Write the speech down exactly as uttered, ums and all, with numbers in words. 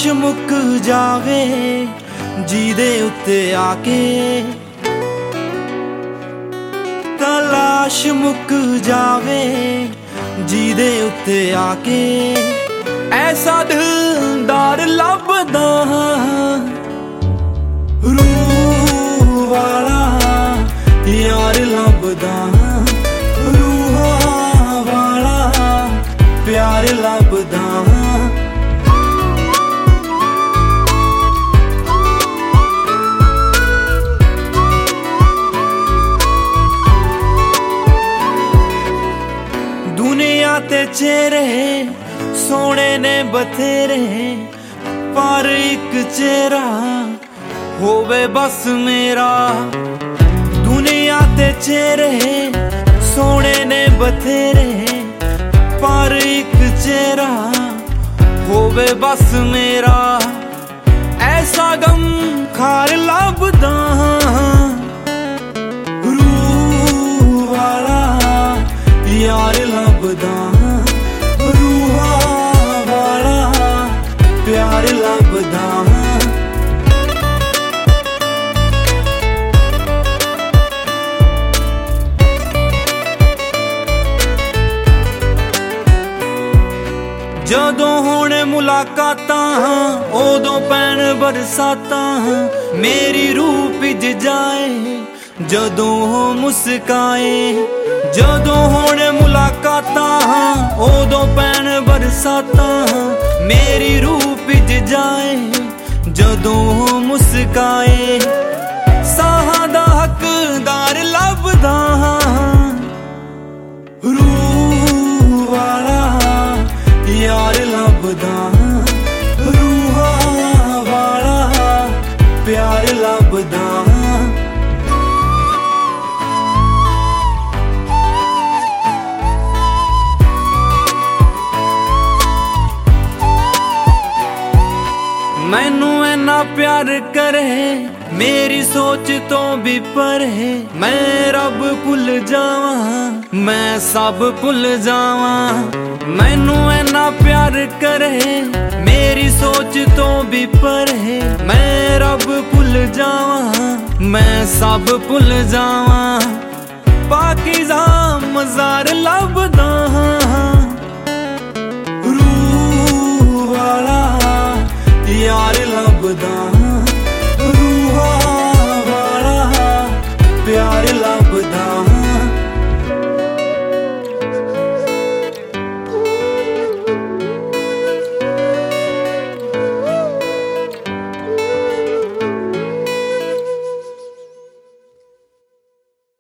मुक जावे जीदे उत्ते आके, तलाश मुक जावे जीदे उत्ते आके। ऐसा दिलदार लभदा रूह वाला यार लभदा, रूहां वाला प्यार लभदा। दुनिया ते चेहरे सोने ने बथेरे, पर एक चेहरा होवे बस मेरा। दुनिया ते चेहरे सोने ने बथेरे, पर एक चेहरा होवे बस मेरा। ऐसा गम खार लभदा रूह वाला यार लभदा, रूहां वाला प्यार लभदा। जदों होणे मुलाकातां उदों पैण बरसातां, मेरी रूह भिज जाए जदों हो मुस्काए। जदों होणे मुलाकातां उदों पैण बरसातां, मेरी रूह भिज जाए जदों हो मुस्काए। साहां दा हकदार लभदा रूह वाला यार लभदा, रूहां वाला प्यार लभदा। मैनू इन्ना प्यार करे मेरी सोच तो भी परे। मैं रब भुल जावां, मैं सब भुल जावां। मैनू इन्ना प्यार करे मेरी सोच तो भी परे। मैं रब भुल जावां, मैं सब भुल जावां। पाकीज़ा मज़ार लभदा